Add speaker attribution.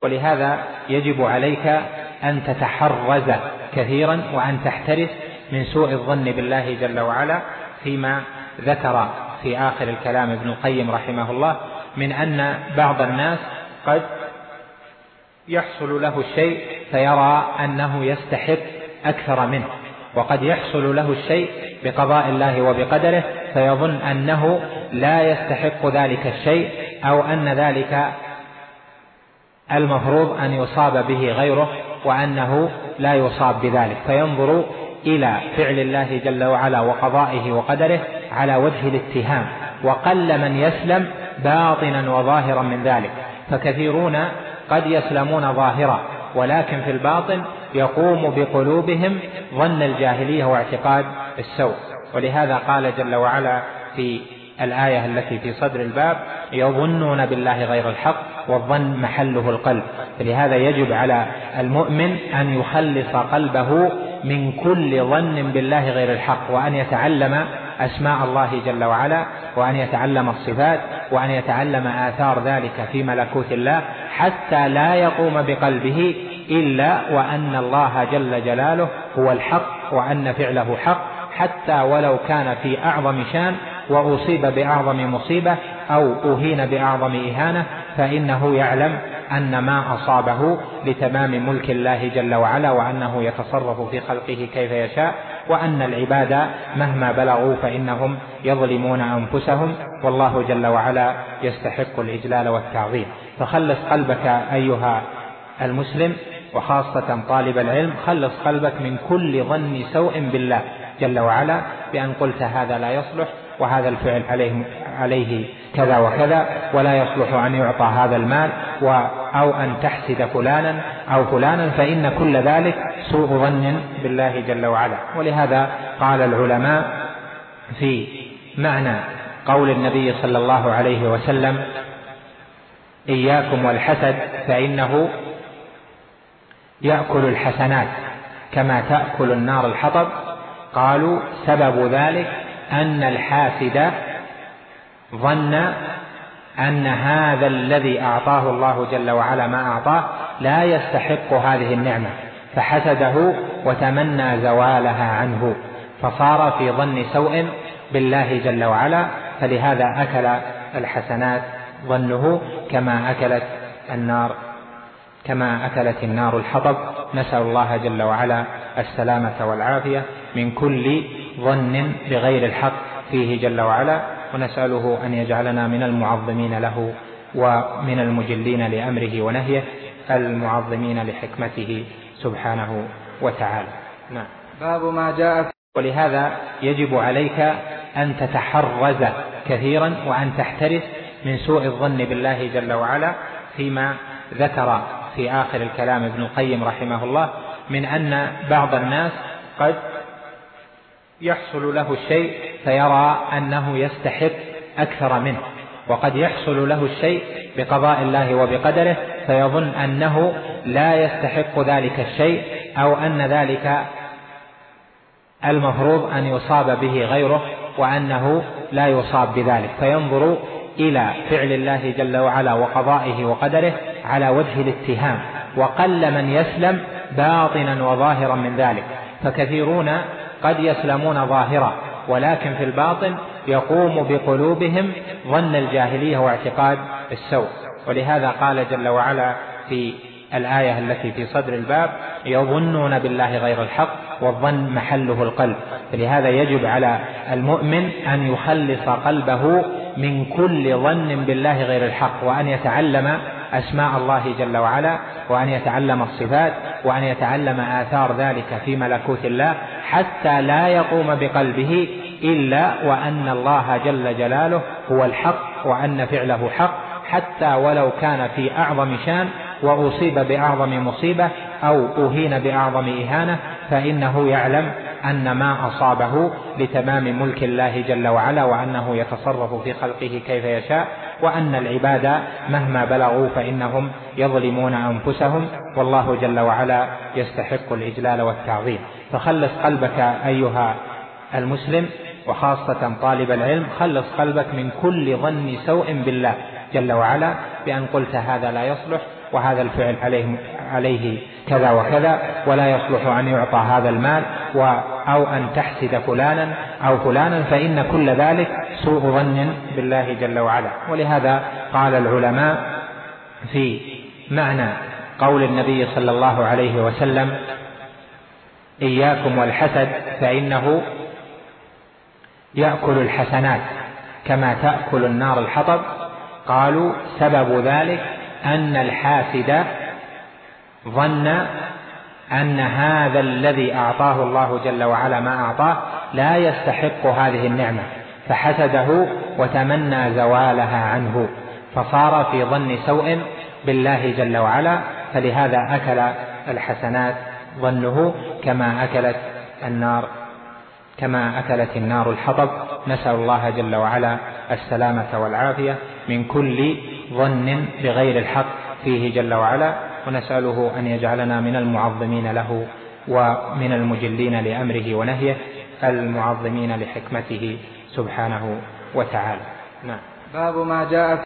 Speaker 1: ولهذا يجب عليك أن تتحرز كثيرا وأن تحترس من سوء الظن بالله جل وعلا، فيما ذكر في آخر الكلام ابن القيم رحمه الله من أن بعض الناس قد يحصل له الشيء فيرى أنه يستحق أكثر منه، وقد يحصل له الشيء بقضاء الله وبقدره فيظن أنه لا يستحق ذلك الشيء، أو أن ذلك المفروض أن يصاب به غيره وأنه لا يصاب بذلك، فينظر إلى فعل الله جل وعلا وقضائه وقدره على وجه الاتهام، وقل من يسلم باطنا وظاهرا من ذلك. فكثيرون قد يسلمون ظاهرا ولكن في الباطن يقوم بقلوبهم ظن الجاهلية واعتقاد السوء. ولهذا قال جل وعلا في الآية التي في صدر الباب: يظنون بالله غير الحق والظن محله القلب. فلهذا يجب على المؤمن أن يخلص قلبه من كل ظن بالله غير الحق، وأن يتعلم أسماء الله جل وعلا، وأن يتعلم الصفات، وأن يتعلم آثار ذلك في ملكوت الله، حتى لا يقوم بقلبه إلا وأن الله جل جلاله هو الحق، وأن فعله حق، حتى ولو كان في أعظم شان وأصيب بأعظم مصيبة أو أهين بأعظم إهانة، فإنه يعلم أن ما أصابه لتمام ملك الله جل وعلا، وأنه يتصرف في خلقه كيف يشاء، وأن العباد مهما بلغوا فإنهم يظلمون أنفسهم، والله جل وعلا يستحق الإجلال والتعظيم. فخلص قلبك أيها المسلم، وخاصة طالب العلم، خلص قلبك من كل ظن سوء بالله جل وعلا، بأن قلت هذا لا يصلح، وهذا الفعل عليه كذا وكذا، ولا يصلح أن يعطى هذا المال، أو أن تحسد فلانا أو فلانا، فإن كل ذلك سوء ظن بالله جل وعلا. ولهذا قال العلماء في معنى قول النبي صلى الله عليه وسلم: إياكم والحسد فإنه يأكل الحسنات كما تأكل النار الحطب. قالوا: سبب ذلك أن الحاسد ظن أن هذا الذي أعطاه الله جل وعلا ما أعطاه لا يستحق هذه النعمة، فحسده وتمنى زوالها عنه، فصار في ظن سوء بالله جل وعلا. فلهذا أكل الحسنات ظنه كما أكلت النار الحطب. نسأل الله جل وعلا السلامة والعافية من كل ظن بغير الحق فيه جل وعلا، ونسأله أن يجعلنا من المعظمين له ومن المجلين لأمره ونهيه، المعظمين لحكمته سبحانه وتعالى. نعم.
Speaker 2: باب ما جاء.
Speaker 1: ولهذا يجب عليك أن تتحرز كثيرا وأن تحترس من سوء الظن بالله جل وعلا، فيما ذكر في آخر الكلام ابن القيم رحمه الله من أن بعض الناس قد يحصل له الشيء فيرى أنه يستحق أكثر منه، وقد يحصل له الشيء بقضاء الله وبقدره فيظن أنه لا يستحق ذلك الشيء، أو أن ذلك المفروض أن يصاب به غيره وأنه لا يصاب بذلك، فينظر إلى فعل الله جل وعلا وقضائه وقدره على وجه الاتهام، وقل من يسلم باطنا وظاهرا من ذلك. فكثيرون قد يسلمون ظاهرا ولكن في الباطن يقوم بقلوبهم ظن الجاهلية واعتقاد السوء. ولهذا قال جل وعلا في الآية التي في صدر الباب: يظنون بالله غير الحق والظن محله القلب. فلهذا يجب على المؤمن أن يخلص قلبه من كل ظن بالله غير الحق، وأن يتعلم أسماء الله جل وعلا، وأن يتعلم الصفات، وأن يتعلم آثار ذلك في ملكوت الله، حتى لا يقوم بقلبه إلا وأن الله جل جلاله هو الحق، وأن فعله حق، حتى ولو كان في أعظم شان وأصيب بأعظم مصيبة أو أهين بأعظم إهانة، فإنه يعلم أن ما أصابه لتمام ملك الله جل وعلا، وأنه يتصرف في خلقه كيف يشاء، وأن العباد مهما بلغوا فإنهم يظلمون أنفسهم، والله جل وعلا يستحق الإجلال والتعظيم. فخلص قلبك أيها المسلم، وخاصة طالب العلم، خلص قلبك من كل ظن سوء بالله جل وعلا، بأن قلت هذا لا يصلح، وهذا الفعل عليه كذا وكذا، ولا يصلح أن يعطى هذا المال، أو أن تحسد فلانا أو فلانا، فإن كل ذلك سوء ظن بالله جل وعلا. ولهذا قال العلماء في معنى قول النبي صلى الله عليه وسلم: إياكم والحسد فإنه يأكل الحسنات كما تأكل النار الحطب. قالوا: سبب ذلك أن الحاسد ظن أن هذا الذي أعطاه الله جل وعلا ما أعطاه لا يستحق هذه النعمة، فحسده وتمنى زوالها عنه، فصار في ظن سوء بالله جل وعلا، فلهذا أكل الحسنات ظنه كما أكلت النار الحطب. نسأل الله جل وعلا السلامة والعافية من كل ظن بغير الحق فيه جل وعلا، ونسأله أن يجعلنا من المعظمين له ومن المجلين لأمره ونهيه، المعظمين لحكمته سبحانه وتعالى. نعم.
Speaker 2: باب ما جاء